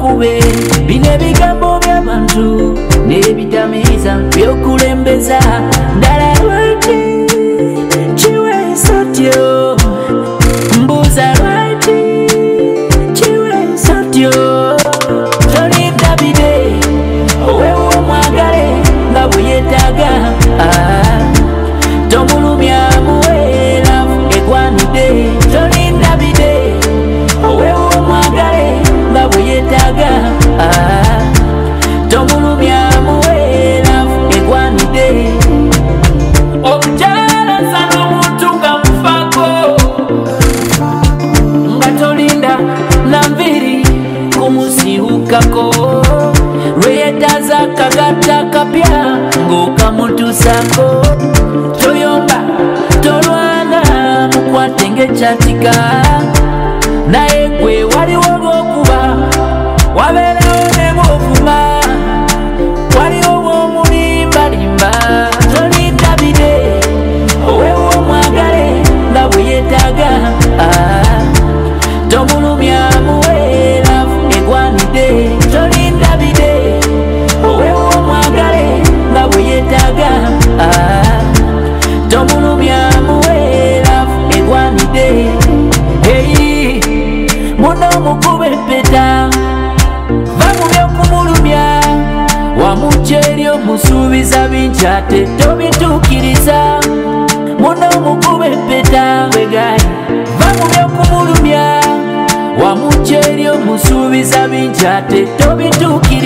okube bino ebigambo by'abantu n'ebitamiiza by'okulembeza ddala lwaki kiwesotyo mbuuza lwaki kiwesotyo tolinda bide oweewo omwagale nga bwe yeetaaga tomulumya muweera egwanidde tolinda bide oweewo omwagale nga bwe yeetaaga tomulumya muweera egwanidde omukyala sana omuntu nga mufaako nga tolinda nanviri kumusiwukako lweyetaaza akagatta kapya ng'okamutuusako toyomba tolwana mukwate ng'ekyatika naye gwe waliwo lw'okuba wabeerawo ne bw'ovuma waliwo bw'omulimbalimba tolinda bide oweewo omwagale nga bwe yeetaaga tomulumya muweera egwanidde tolinda bide oweewo omwagale nga bwe yeetaaga tomulumya muweera egwanidde eyi muno omukube empeta va mu by'okumulumya wamukyeri omusuubiza bingi ate tobituukiriza muno omukube empeta wegayi va mu by'okumulumya wamukyeri omusuubiza bingi ate tobituukiriza